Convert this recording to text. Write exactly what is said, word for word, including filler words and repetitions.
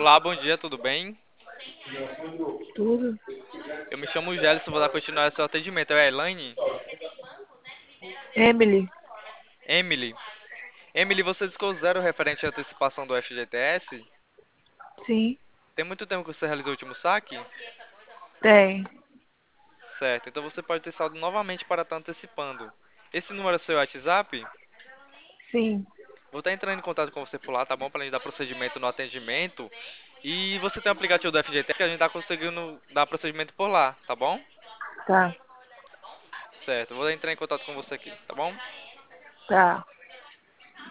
Olá, bom dia, tudo bem? Tudo. Eu me chamo Gélis, vou dar continuidade ao seu atendimento. É a Elaine? Emily, Emily. Emily, você discou zero referente à antecipação do F G T S? sim, Tem muito tempo que você realizou o último saque? tem. Certo, então você pode ter saldo novamente para estar antecipando. Esse número é seu WhatsApp? Sim, Vou estar entrando em contato com você por lá, tá bom? Para a gente dar procedimento no atendimento. E você tem o aplicativo do F G T S que a gente tá conseguindo dar procedimento por lá, tá bom? tá, Certo, vou entrar em contato com você aqui, tá bom? tá.